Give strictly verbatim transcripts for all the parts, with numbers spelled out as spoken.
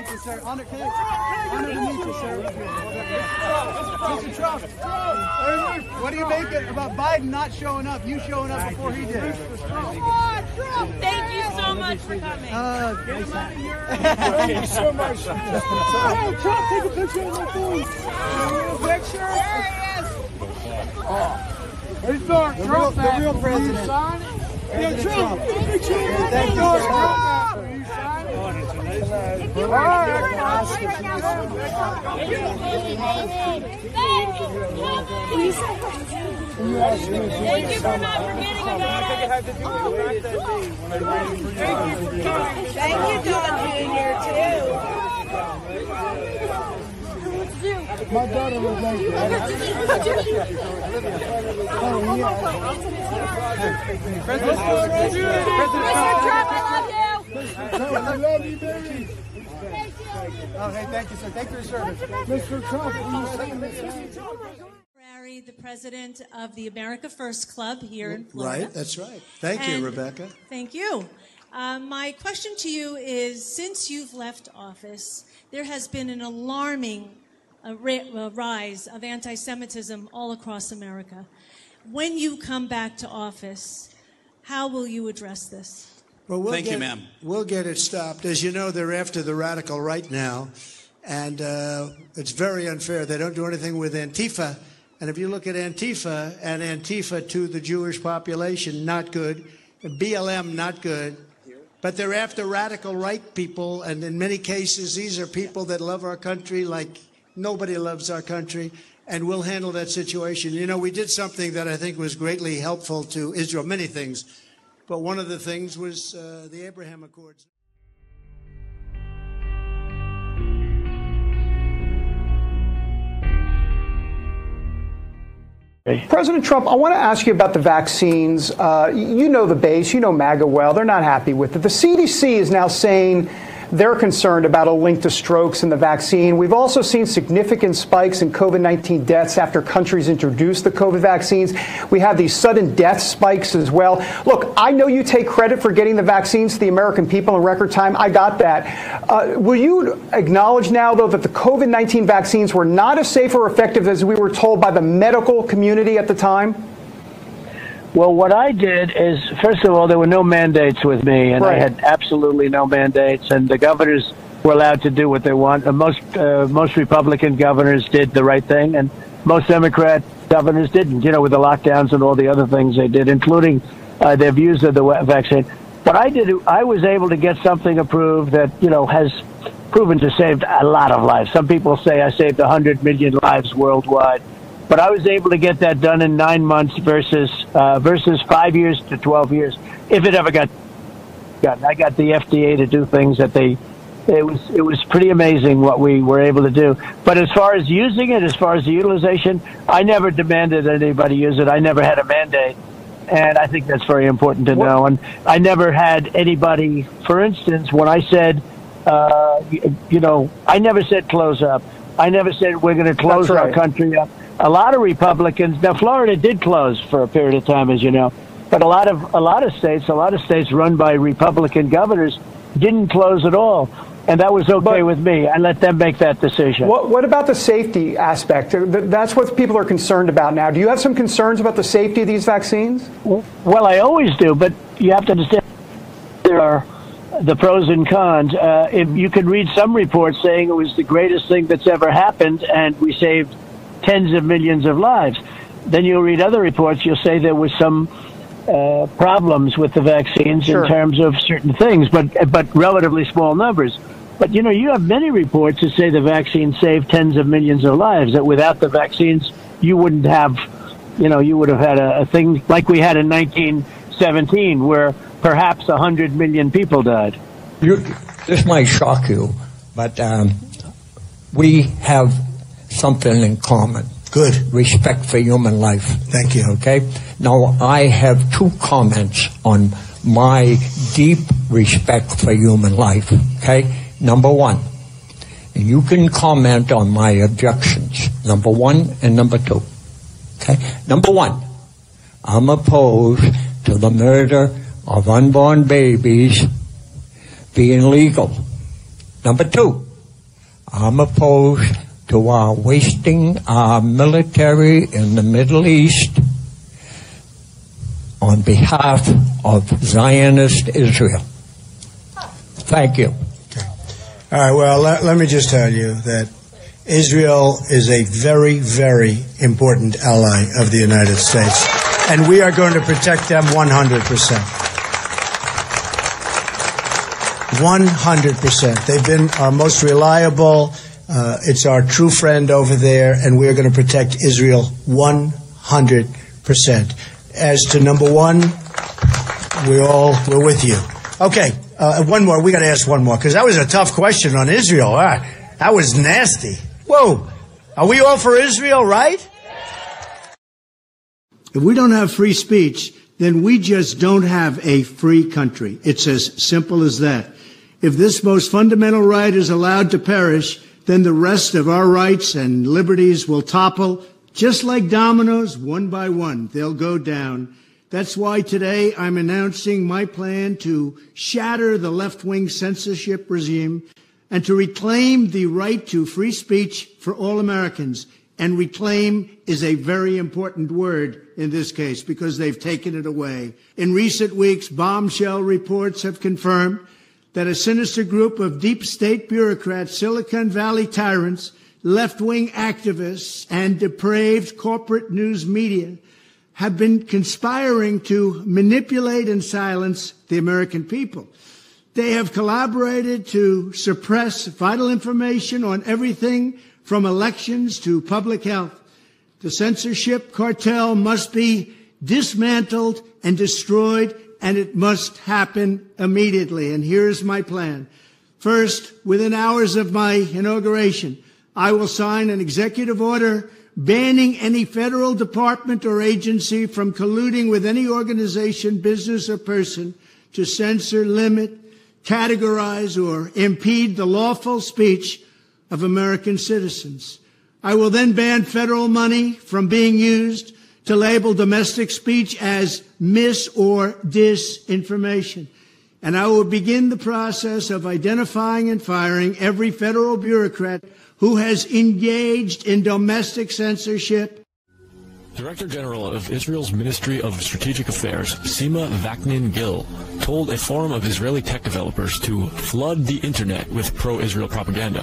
Thank you, sir. Honor, can I, honor to meet you, sir. Mister Trump, what do you make it about Biden not showing up? You showing up before he did. Thank you so much for coming. Uh, Thank you so much. Hey, Trump, take a picture of my phone. A picture? There he is. Oh. He's not the Trump, real, the real president. Yeah, Trump, take a picture of my Thank you, phone. sir. Will you sign it? If you were All if you were in right. office right now, what would you do? Thank you for not forgetting about us. Thank you, Don Junior too. My daughter was like that. Oh, yeah. President, Mister Trump, I love you. I love you, baby. Oh, hey, thank you, sir. Thank you for your service. Mister Trump, will you sign this? Harry, the president of the America First Club here in Florida. Right, that's right. Thank you, And Rebecca. Thank you. Uh, my question to you is, since you've left office, there has been an alarming uh, ra- uh, rise of anti-Semitism all across America. When you come back to office, how will you address this? Well, we'll Thank get, you, ma'am. We'll get it stopped. As you know, they're after the radical right now, and uh, it's very unfair. They don't do anything with Antifa. And if you look at Antifa and Antifa to the Jewish population, not good. B L M, not good. But they're after radical right people, and in many cases, these are people that love our country like nobody loves our country, and we'll handle that situation. You know, we did something that I think was greatly helpful to Israel, many things, but one of the things was uh, the Abraham Accords. President Trump, I want to ask you about the vaccines. Uh, you know the base, you know MAGA well. They're not happy with it. The C D C is now saying they're concerned about a link to strokes in the vaccine. We've also seen significant spikes in COVID nineteen deaths after countries introduced the COVID vaccines. We have these sudden death spikes as well. Look, I know you take credit for getting the vaccines to the American people in record time. I got that. Uh, will you acknowledge now, though, that the COVID nineteen vaccines were not as safe or effective as we were told by the medical community at the time? Well, what I did is, first of all, there were no mandates with me, and Right. I had absolutely no mandates, and the governors were allowed to do what they want. Uh, most uh, most Republican governors did the right thing, and most Democrat governors didn't, you know, with the lockdowns and all the other things they did, including uh, their views of the vaccine. What I did, I was able to get something approved that, you know, has proven to save a lot of lives. Some people say I saved one hundred million lives worldwide. But I was able to get that done in nine months versus uh, versus five years to twelve years, if it ever got done. I got the F D A to do things that they. It was it was pretty amazing what we were able to do. But as far as using it, as far as the utilization, I never demanded anybody use it. I never had a mandate, and I think that's very important to know. And I never had anybody, for instance, when I said, uh, you, you know, I never said close up. I never said we're going to close That's right. our country up. A lot of Republicans, now Florida did close for a period of time, as you know, but a lot of a lot of states, a lot of states run by Republican governors, didn't close at all, and that was okay But- with me. I let them make that decision. What, what about the safety aspect? That's what people are concerned about now. Do you have some concerns about the safety of these vaccines? Well, I always do, but you have to understand there are the pros and cons. Uh, if you can read some reports saying it was the greatest thing that's ever happened, and we saved tens of millions of lives. Then you'll read other reports. You'll say there was some uh, problems with the vaccines Sure. in terms of certain things, but but relatively small numbers. But you know, you have many reports that say the vaccine saved tens of millions of lives. That without the vaccines, you wouldn't have, you know, you would have had a, a thing like we had in nineteen seventeen, where perhaps a hundred million people died. You, this might shock you, but um, we have something in common. Good. Respect for human life. Thank you. Okay? Now, I have two comments on my deep respect for human life. Okay? Number one, and you can comment on my objections. Number one and number two. Okay? Number one, I'm opposed to the murder of unborn babies being legal. Number two, I'm opposed to our wasting our military in the Middle East on behalf of Zionist Israel. Thank you. Okay. All right, well, let, let me just tell you that Israel is a very, very important ally of the United States, and we are going to protect them one hundred percent. one hundred percent. They've been our most reliable. Uh, it's our true friend over there, and we are going to protect Israel one hundred percent. As to number one, we all, we're with you. Okay, uh, one more. We got to ask one more, because that was a tough question on Israel. Ah, that was nasty. Whoa. Are we all for Israel, right? If we don't have free speech, then we just don't have a free country. It's as simple as that. If this most fundamental right is allowed to perish, then the rest of our rights and liberties will topple, just like dominoes, one by one. They'll go down. That's why today I'm announcing my plan to shatter the left-wing censorship regime and to reclaim the right to free speech for all Americans. And reclaim is a very important word in this case because they've taken it away. In recent weeks, bombshell reports have confirmed that a sinister group of deep state bureaucrats, Silicon Valley tyrants, left-wing activists, and depraved corporate news media have been conspiring to manipulate and silence the American people. They have collaborated to suppress vital information on everything from elections to public health. The censorship cartel must be dismantled and destroyed, and it must happen immediately. And here's my plan. First, within hours of my inauguration, I will sign an executive order banning any federal department or agency from colluding with any organization, business, or person to censor, limit, categorize, or impede the lawful speech of American citizens. I will then ban federal money from being used to label domestic speech as mis- or disinformation. And I will begin the process of identifying and firing every federal bureaucrat who has engaged in domestic censorship. Director General of Israel's Ministry of Strategic Affairs, Sima Vaknin-Gil, told a forum of Israeli tech developers to flood the internet with pro-Israel propaganda.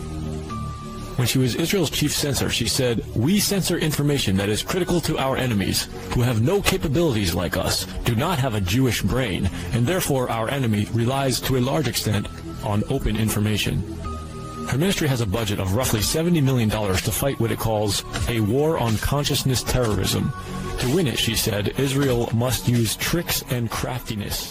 When she was Israel's chief censor, she said, "We censor information that is critical to our enemies, who have no capabilities like us, do not have a Jewish brain, and therefore our enemy relies to a large extent on open information." Her ministry has a budget of roughly seventy million dollars to fight what it calls a war on consciousness terrorism. To win it, she said, Israel must use tricks and craftiness.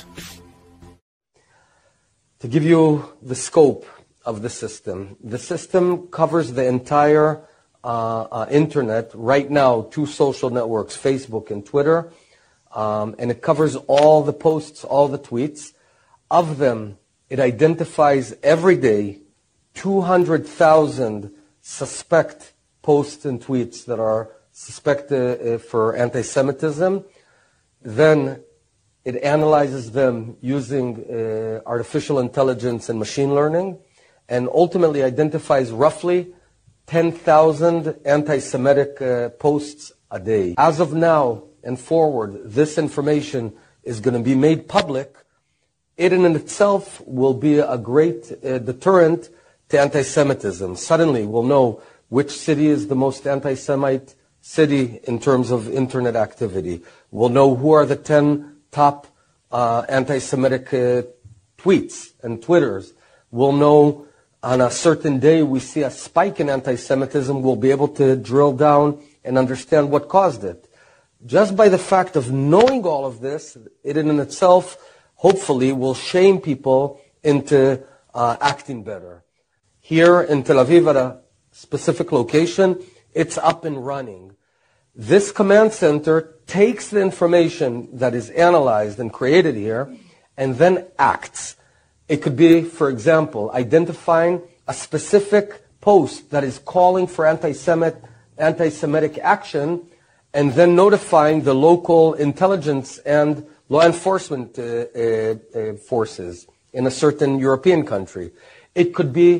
To give you the scope of the system, the system covers the entire uh, uh, internet right now, two social networks, Facebook and Twitter, um, and it covers all the posts, all the tweets. Of them, it identifies every day two hundred thousand suspect posts and tweets that are suspected uh, for anti-Semitism. Then it analyzes them using uh, artificial intelligence and machine learning, and ultimately identifies roughly ten thousand anti-Semitic uh, posts a day. As of now and forward, this information is going to be made public. It in itself will be a great uh, deterrent to anti-Semitism. Suddenly we'll know which city is the most anti-Semite city in terms of internet activity. We'll know who are the ten top uh, anti-Semitic uh, tweets and Twitters. We'll know on a certain day we see a spike in anti-Semitism. We'll be able to drill down and understand what caused it. Just by the fact of knowing all of this, it in itself hopefully will shame people into uh, acting better. Here in Tel Aviv at a specific location, it's up and running. This command center takes the information that is analyzed and created here and then acts. It could be, for example, identifying a specific post that is calling for anti-Semit, anti-Semitic action and then notifying the local intelligence and law enforcement uh, uh, uh, forces in a certain European country. It could be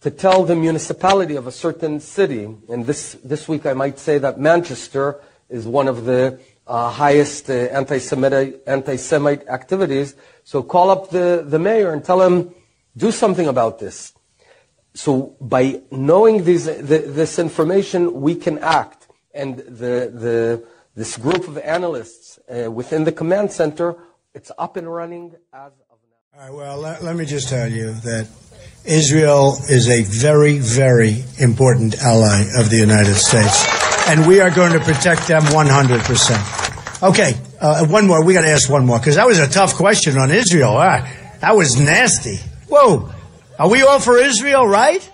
to tell the municipality of a certain city, and this, this week I might say that Manchester is one of the uh, highest uh, anti-Semite, anti-Semite activities, so call up the, the mayor and tell him, do something about this. So by knowing these, the, this information, we can act. And the, the, this group of analysts uh, within the command center, it's up and running as of now. All right, well, let, let me just tell you that Israel is a very, very important ally of the United States, and we are going to protect them one hundred percent. Okay, uh, one more. We got to ask one more, because that was a tough question on Israel. Ah, that was nasty. Whoa. Are we all for Israel, right?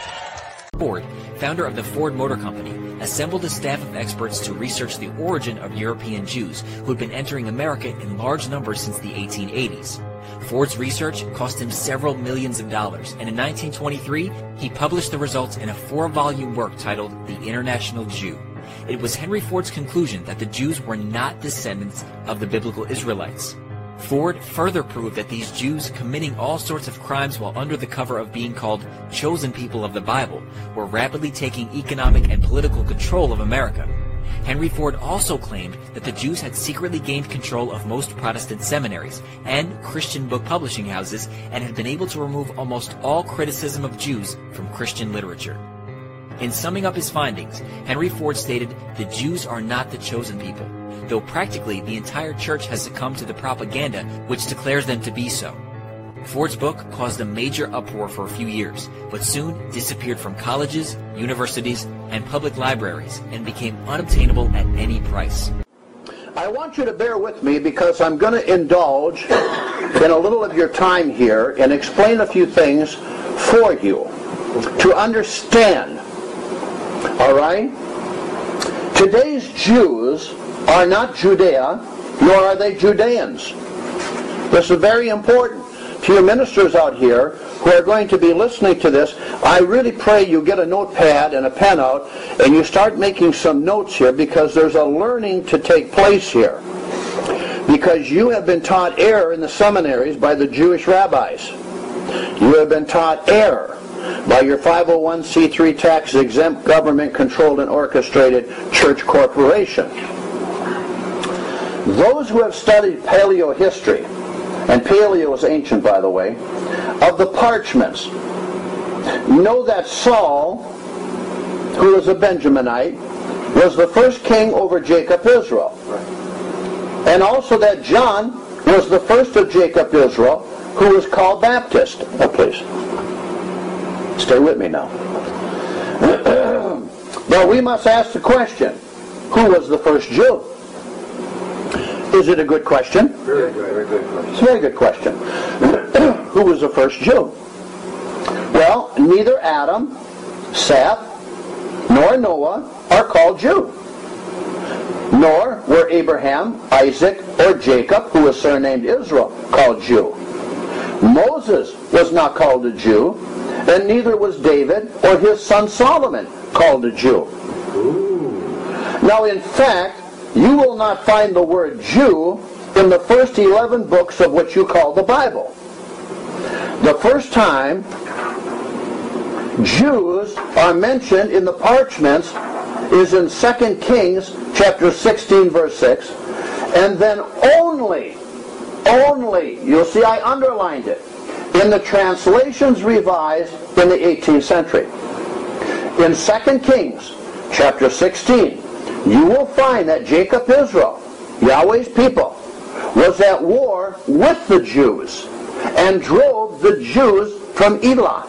Ford, founder of the Ford Motor Company, assembled a staff of experts to research the origin of European Jews who had been entering America in large numbers since the eighteen eighties. Ford's research cost him several millions of dollars, and in nineteen twenty-three, he published the results in a four-volume work titled The International Jew. It was Henry Ford's conclusion that the Jews were not descendants of the biblical Israelites. Ford further proved that these Jews committing all sorts of crimes while under the cover of being called chosen people of the Bible were rapidly taking economic and political control of America. Henry Ford also claimed that the Jews had secretly gained control of most Protestant seminaries and Christian book publishing houses and had been able to remove almost all criticism of Jews from Christian literature. In summing up his findings, Henry Ford stated, "The Jews are not the chosen people, though practically the entire church has succumbed to the propaganda which declares them to be so." Ford's book caused a major uproar for a few years, but soon disappeared from colleges, universities, and public libraries and became unobtainable at any price. I want you to bear with me because I'm going to indulge in a little of your time here and explain a few things for you to understand. All right? Today's Jews are not Judea, nor are they Judeans. This is very important to your ministers out here who are going to be listening to this. I really pray you get a notepad and a pen out and you start making some notes here, because there's a learning to take place here. Because you have been taught error in the seminaries by the Jewish rabbis. You have been taught error by your five oh one c three tax-exempt, government-controlled and orchestrated church corporation. Those who have studied paleo history, and paleo is ancient, by the way, of the parchments, know that Saul, who was a Benjaminite, was the first king over Jacob Israel. And also that John was the first of Jacob Israel who was called Baptist. Oh, please. Stay with me now. But we must ask the question, who was the first Jew? Is it a good question? Very good, very good question. It's a very good question. Who was the first Jew? Well, neither Adam, Seth, nor Noah are called Jew. Nor were Abraham, Isaac, or Jacob, who was surnamed Israel, called Jew. Moses was not called a Jew, and neither was David or his son Solomon called a Jew. Ooh. Now, in fact, you will not find the word Jew in the first eleven books of what you call the Bible. The first time Jews are mentioned in the parchments is in Second Kings chapter sixteen, verse six, and then only, only, you'll see I underlined it, in the translations revised in the eighteenth century. In Second Kings chapter sixteen, you will find that Jacob Israel, Yahweh's people, was at war with the Jews and drove the Jews from Elath.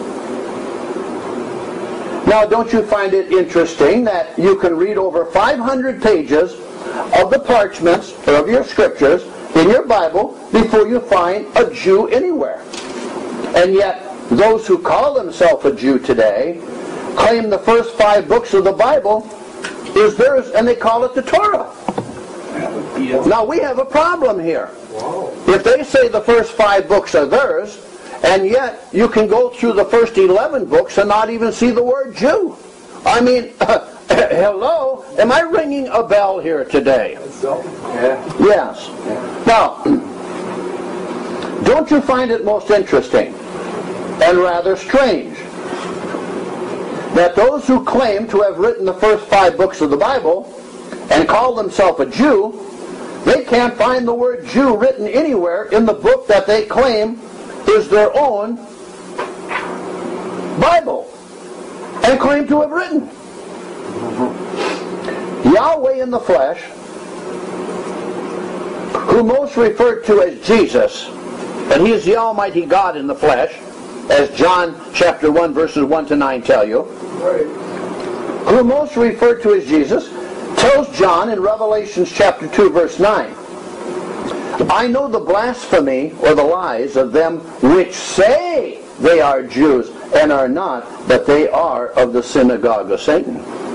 Now, don't you find it interesting that you can read over five hundred pages of the parchments or of your scriptures in your Bible before you find a Jew anywhere? And yet, those who call themselves a Jew today claim the first five books of the Bible is theirs, and they call it the Torah. Now, we have a problem here. If they say the first five books are theirs, and yet you can go through the first eleven books and not even see the word Jew. I mean, hello? Am I ringing a bell here today? Yes. Now, don't you find it most interesting and rather strange that those who claim to have written the first five books of the Bible and call themselves a Jew, they can't find the word Jew written anywhere in the book that they claim is their own Bible and claim to have written. Yahweh in the flesh, who most referred to as Jesus, and he is the Almighty God in the flesh, as John chapter one verses one to nine tell you, who most referred to as Jesus, tells John in Revelation chapter two verse nine, I know the blasphemy or the lies of them which say they are Jews and are not, but they are of the synagogue of Satan.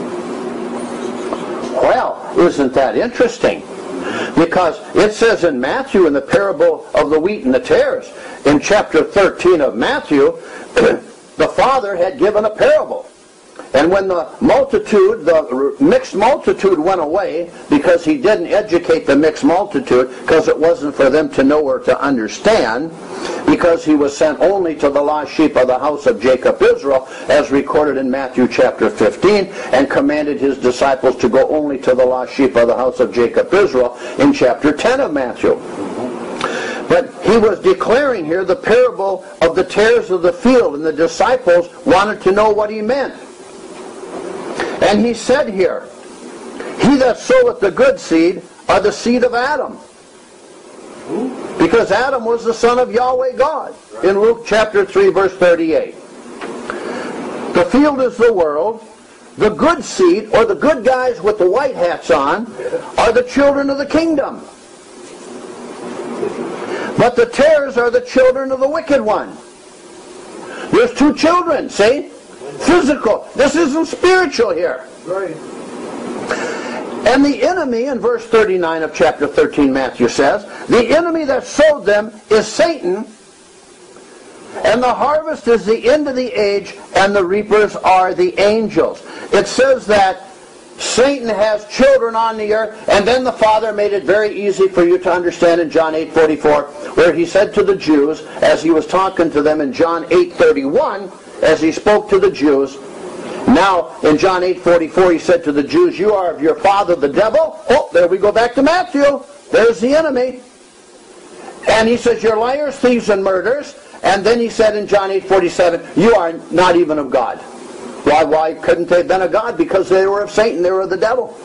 Well, isn't that interesting? Because it says in Matthew, in the parable of the wheat and the tares, in chapter thirteen of Matthew, the father had given a parable. And when the multitude, the mixed multitude went away, because he didn't educate the mixed multitude, because it wasn't for them to know or to understand, because he was sent only to the lost sheep of the house of Jacob Israel, as recorded in Matthew chapter fifteen, and commanded his disciples to go only to the lost sheep of the house of Jacob Israel in chapter ten of Matthew. But he was declaring here the parable of the tares of the field, and the disciples wanted to know what he meant. And he said here, he that soweth the good seed are the seed of Adam. Because Adam was the son of Yahweh God. In Luke chapter three verse thirty-eight. The field is the world. The good seed, or the good guys with the white hats on, are the children of the kingdom. But the tares are the children of the wicked one. There's two children, see? Physical. This isn't spiritual here. Right. And the enemy, in verse thirty-nine of chapter thirteen, Matthew says, the enemy that sowed them is Satan, and the harvest is the end of the age, and the reapers are the angels. It says that Satan has children on the earth, and then the Father made it very easy for you to understand in John eight forty-four, where he said to the Jews, as he was talking to them in John eight thirty-one, as he spoke to the Jews, now in John eight forty-four he said to the Jews, you are of your father the devil. Oh, there we go back to Matthew. There's the enemy. And he says, you're liars, thieves, and murderers. And then he said in John eight forty-seven, you are not even of God. Why, why couldn't they have been of God? Because they were of Satan, they were of the devil.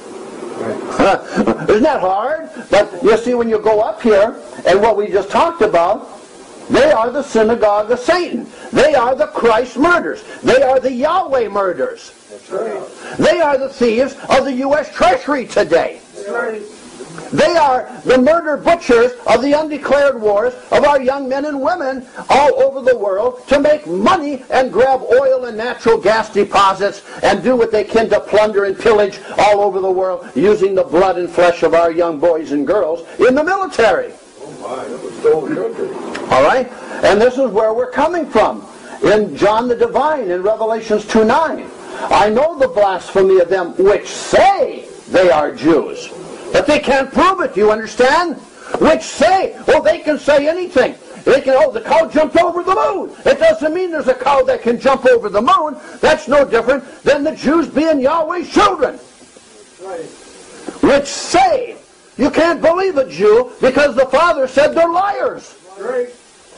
Right. Isn't that hard? But you see, when you go up here, and what we just talked about, they are the synagogue of Satan. They are the Christ murderers. They are the Yahweh murderers. That's right. They are the thieves of the U S Treasury today. That's right. They are the murder butchers of the undeclared wars of our young men and women all over the world to make money and grab oil and natural gas deposits and do what they can to plunder and pillage all over the world using the blood and flesh of our young boys and girls in the military. Oh my, that was stolen country. All right? And this is where we're coming from. In John the Divine, in Revelations two nine. I know the blasphemy of them which say they are Jews. But they can't prove it, do you understand? Which say, oh, they can say anything. They can, oh, the cow jumped over the moon. It doesn't mean there's a cow that can jump over the moon. That's no different than the Jews being Yahweh's children. Right. Which say, you can't believe a Jew because the Father said they're liars. Right.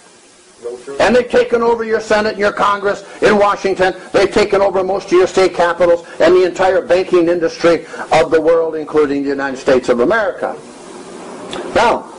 And they've taken over your Senate and your Congress in Washington. They've taken over most of your state capitals and the entire banking industry of the world, including the United States of America. Now,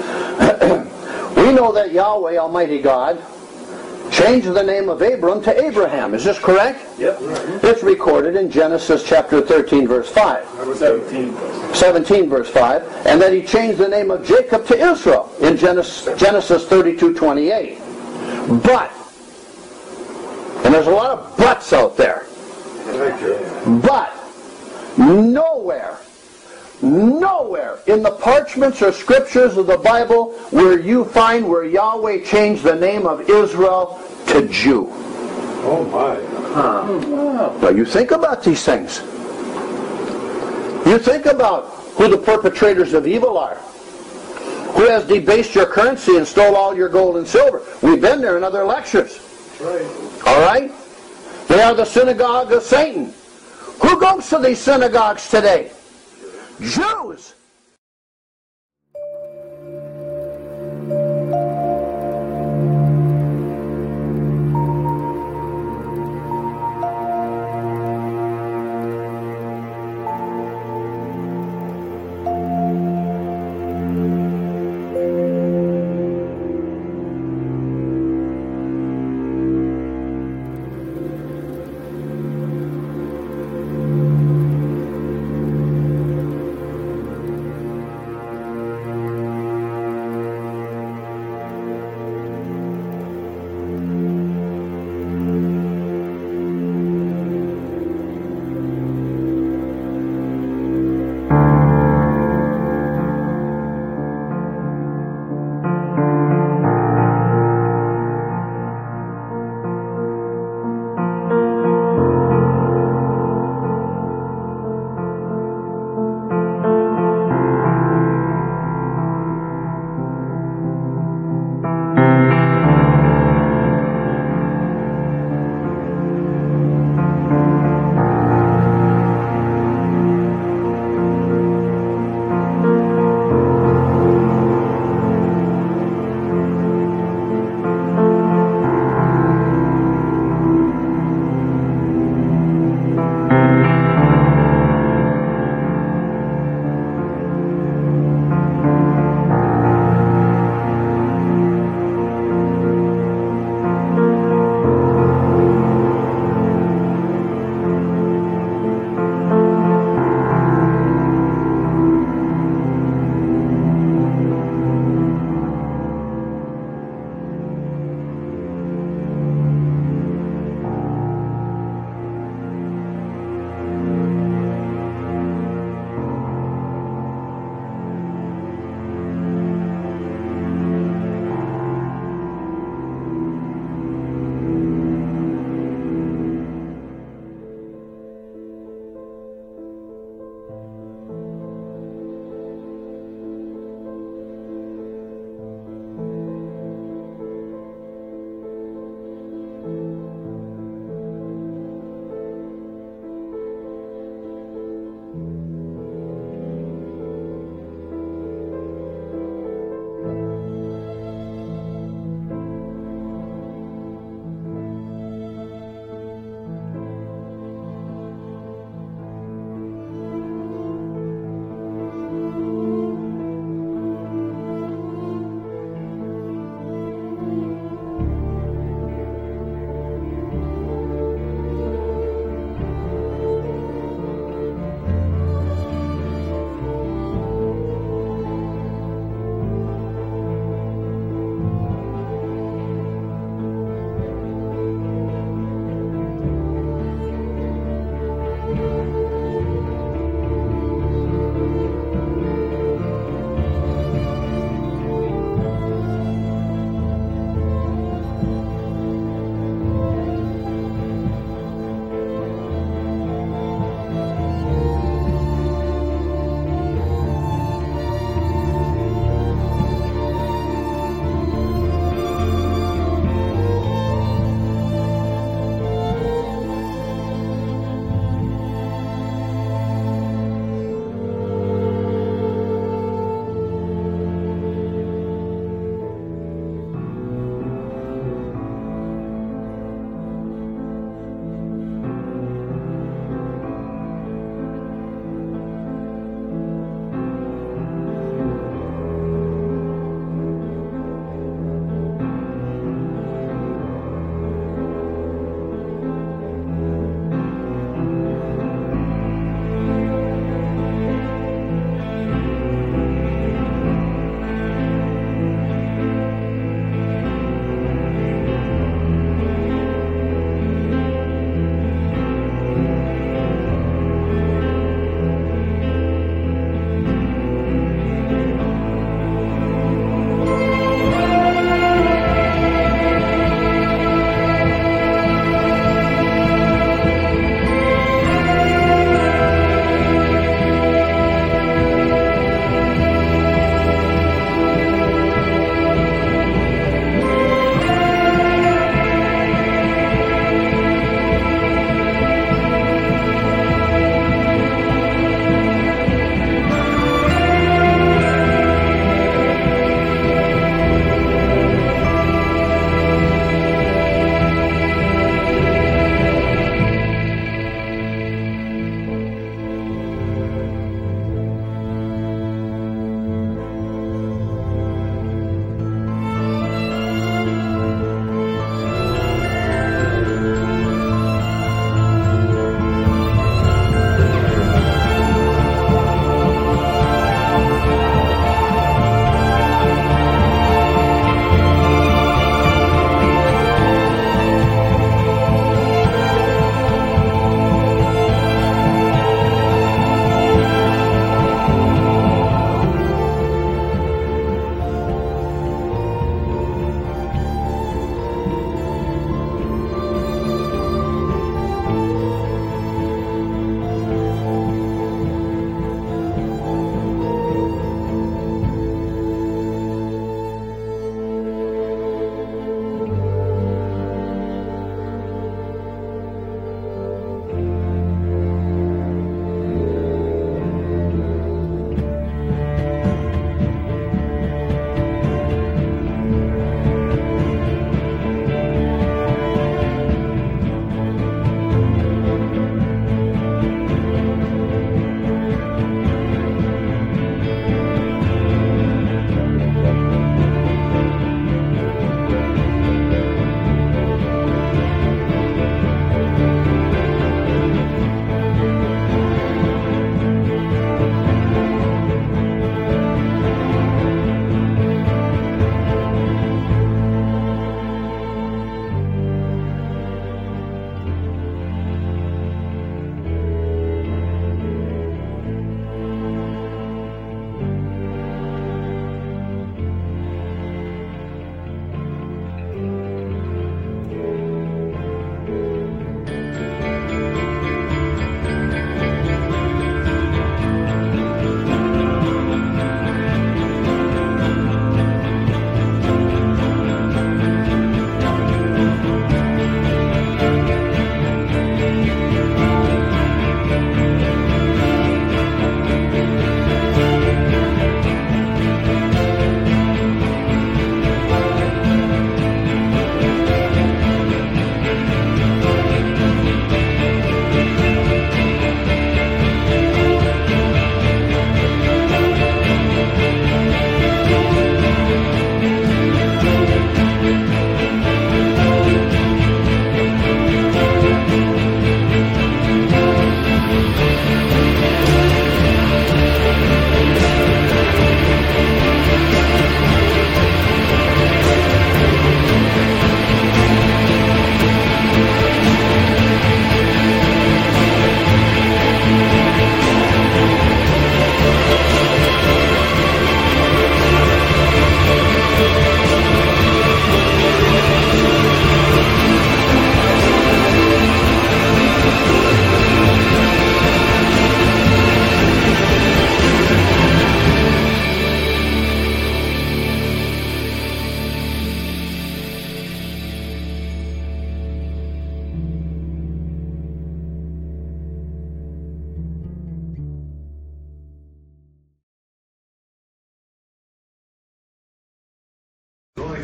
we know that Yahweh, Almighty God, changed the name of Abram to Abraham. Is this correct? Yep. It's recorded in Genesis chapter thirteen, verse five. seventeen. seventeen, verse five. And then he changed the name of Jacob to Israel in Genesis, Genesis thirty-two, twenty-eight. But, and there's a lot of buts out there, but nowhere, nowhere in the parchments or scriptures of the Bible where you find where Yahweh changed the name of Israel to Jew. Oh my. Huh. Now you think about these things. You think about who the perpetrators of evil are. Who has debased your currency and stole all your gold and silver. We've been there in other lectures. Right. All right? They are the synagogue of Satan. Who goes to these synagogues today? Jews.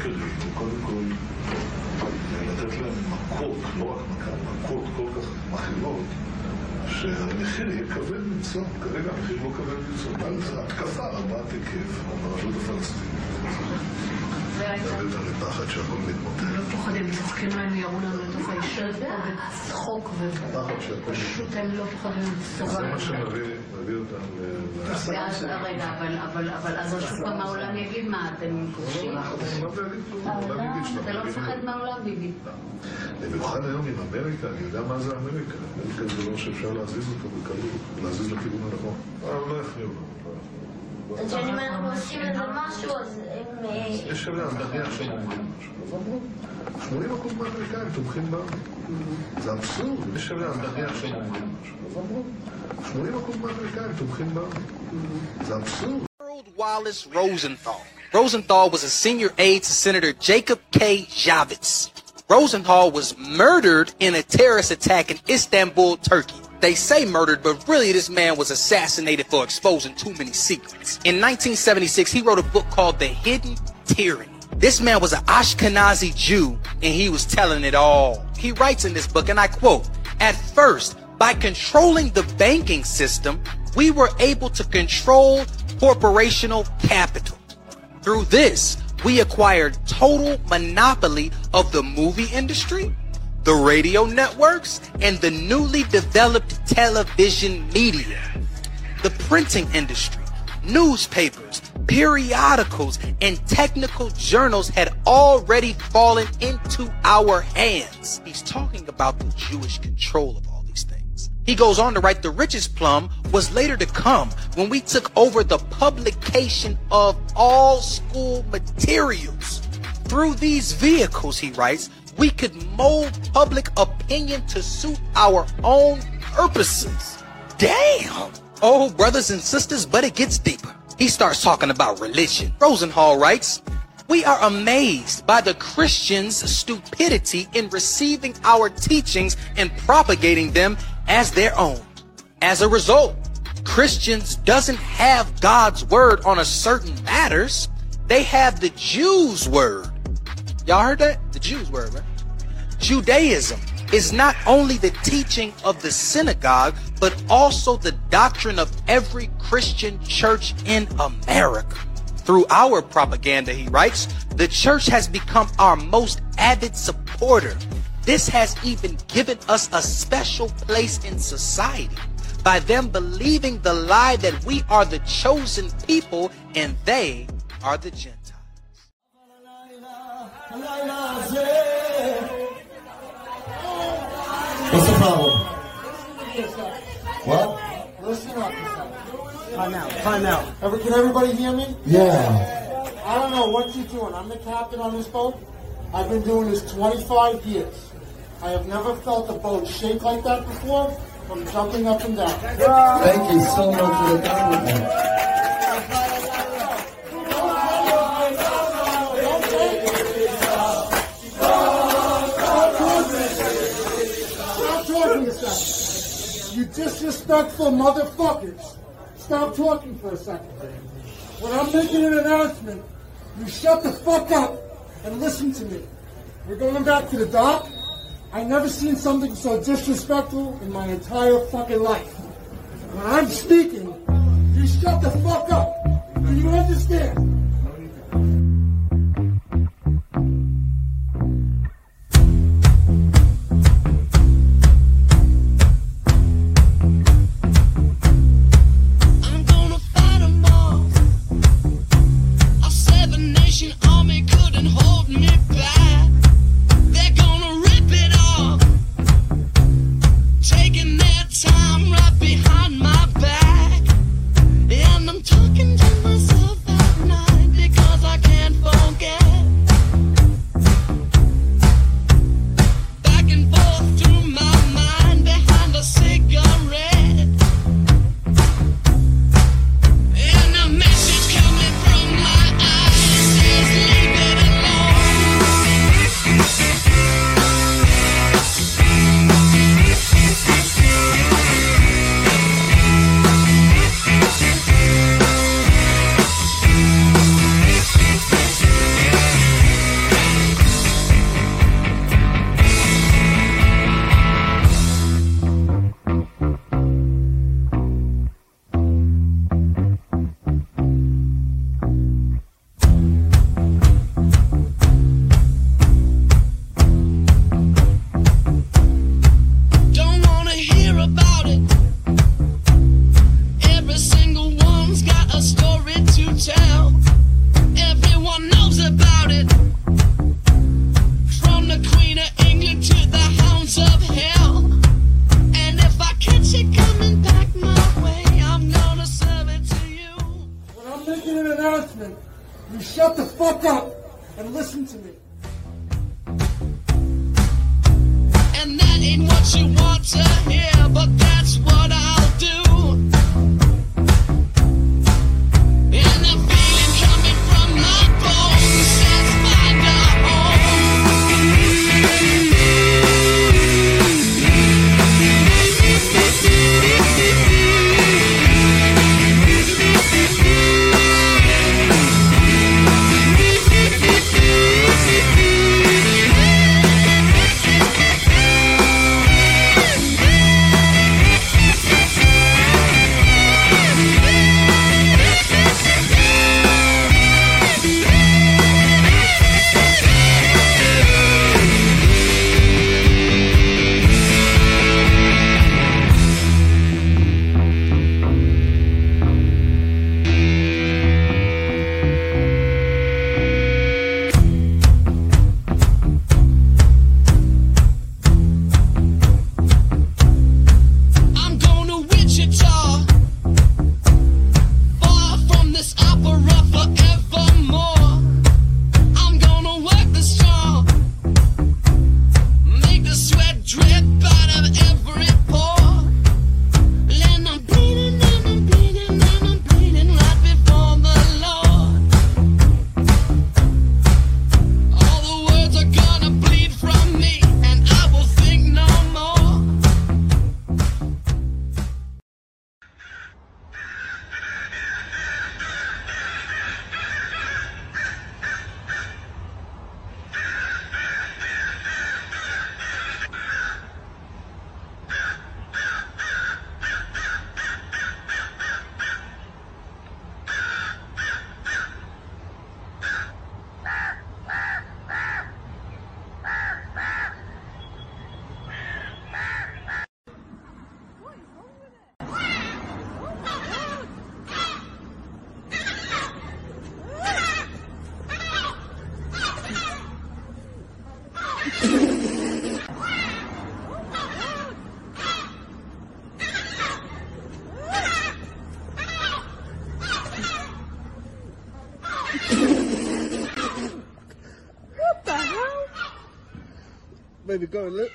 כלים, קודם כל לתת להם מכות, לא רק מכות כל כך מכירות, שהמחיר יהיה כבד ממצוא. כרגע המחיר לא כבד ממצוא. אבל זו התקפה רבת היקף על הרשות הפלסטינית. תמיד על הפחד שהכל מתמוטט. לא פוחדים, צוחקים להם, יראו לנו לתוך הישב פה בצחוק ופשוט הם לא פוחדים לצחוק. זה מה שמביא אותם ואז, רגע, אבל אז השוק מהעולם יגיד מה, אתם כובשים? אתה לא מפחד מהעולם, ביבי. במיוחד היום עם אמריקה, אני יודע מה זה אמריקה. אמריקה זה לא שאפשר להזיז אותו בקלות, להזיז לכיוון הנכון. אבל לא יפניעו לנו. אז אם אנחנו עושים לזה משהו, אז הם... יש שאלה, אז נניח שהם אומרים משהו. אז אמרו, שמונים אחוז מהאמריקאים תומכים בנו. זה אבסורד. יש שאלה, אז נניח שהם אומרים משהו. אז אמרו, שמונים אחוז מהאמריקאים תומכים בנו. זה אבסורד. Wallace Rosenthal. Rosenthal was a senior aide to Senator Jacob K. Javits. Rosenthal was murdered in a terrorist attack in Istanbul, Turkey. They say murdered, but really this man was assassinated for exposing too many secrets. In nineteen seventy-six, he wrote a book called The Hidden Tyranny. This man was an Ashkenazi Jew, and he was telling it all. He writes in this book, and I quote, "At first, by controlling the banking system, we were able to control corporational capital. Through this, we acquired total monopoly of the movie industry, the radio networks, and the newly developed television media. The printing industry, newspapers, periodicals, and technical journals had already fallen into our hands." He's talking about the Jewish control of all these things. He goes on to write, "The richest plum was later to come when we took over the publication of all school materials. Through these vehicles," he writes, "we could mold public opinion to suit our own purposes." Damn! Oh, brothers and sisters, but it gets deeper. He starts talking about religion. Rosenthal writes, "We are amazed by the Christians' stupidity in receiving our teachings and propagating them as their own. As a result, Christians doesn't have God's word on a certain matters. They have the Jews' word." Y'all heard that? The Jews' word, right? Judaism is not only the teaching of the synagogue, but also the doctrine of every Christian church in America. Through our propaganda," he writes, "the church has become our most avid supporter. This has even given us a special place in society by them believing the lie that we are the chosen people and they are the Gentiles." What's the problem? What? Listen up. Time out. Time out. Ever, can everybody hear me? Yeah. I don't know what you're doing. I'm the captain on this boat. I've been doing this twenty-five years. I have never felt a boat shake like that before from jumping up and down. Thank you so much for the compliment. You disrespectful motherfuckers. Stop talking for a second. When I'm making an announcement, you shut the fuck up and listen to me. We're going back to the dock. I never seen something so disrespectful in my entire fucking life. When I'm speaking, you shut the fuck up. Do you understand? Behind my back, and I'm talking to myself at night. fuck up and listen to me. And that ain't what you want to hear, but that's what I'll do. And the feeling coming from my bones says find a What the hell? Baby, go and look.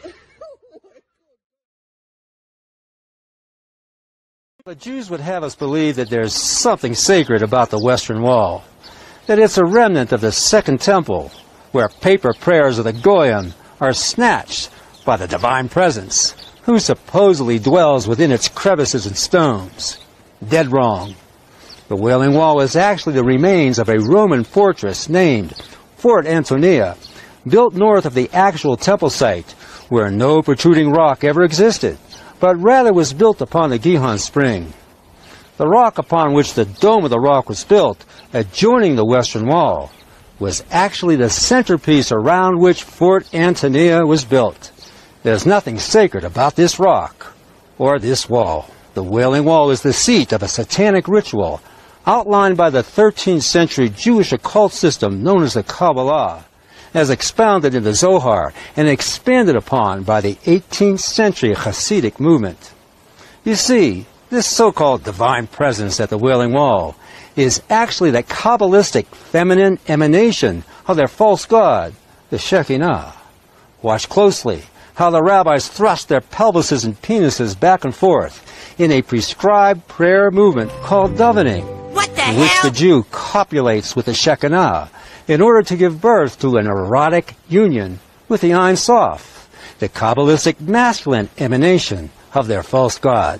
The Jews would have us believe that there's something sacred about the Western Wall, that it's a remnant of the Second Temple, where paper prayers of the Goyim are snatched by the divine presence, who supposedly dwells within its crevices and stones. Dead wrong. The Wailing Wall is actually the remains of a Roman fortress named Fort Antonia, built north of the actual temple site, where no protruding rock ever existed, but rather was built upon the Gihon Spring. The rock upon which the dome of the rock was built, adjoining the Western Wall, was actually the centerpiece around which Fort Antonia was built. There's nothing sacred about this rock or this wall. The Wailing Wall is the seat of a satanic ritual outlined by the thirteenth century Jewish occult system known as the Kabbalah, as expounded in the Zohar and expanded upon by the eighteenth century Hasidic movement. You see, this so-called divine presence at the Wailing Wall is actually the Kabbalistic feminine emanation of their false god, the Shekinah. Watch closely how the rabbis thrust their pelvises and penises back and forth in a prescribed prayer movement called davening, What the in which hell? the Jew copulates with the Shekinah in order to give birth to an erotic union with the Ein Sof, the Kabbalistic masculine emanation of their false god.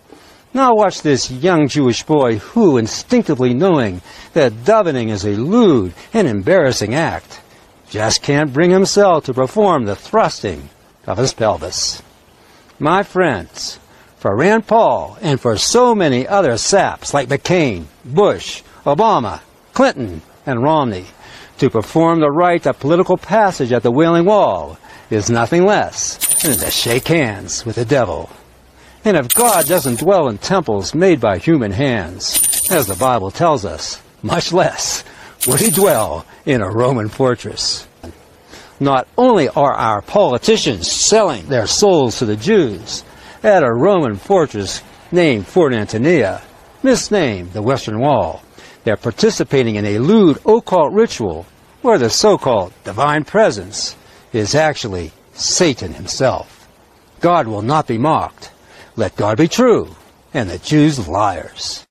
Now watch this young Jewish boy who, instinctively knowing that davening is a lewd and embarrassing act, just can't bring himself to perform the thrusting of his pelvis. My friends, for Rand Paul and for so many other saps like McCain, Bush, Obama, Clinton, and Romney, to perform the rite of political passage at the Wailing Wall is nothing less than to shake hands with the devil. And if God doesn't dwell in temples made by human hands, as the Bible tells us, much less would he dwell in a Roman fortress. Not only are our politicians selling their souls to the Jews at a Roman fortress named Fort Antonia, misnamed the Western Wall, They're participating in a lewd occult ritual where the so-called divine presence is actually Satan himself. God will not be mocked. Let God be true, and the Jews liars.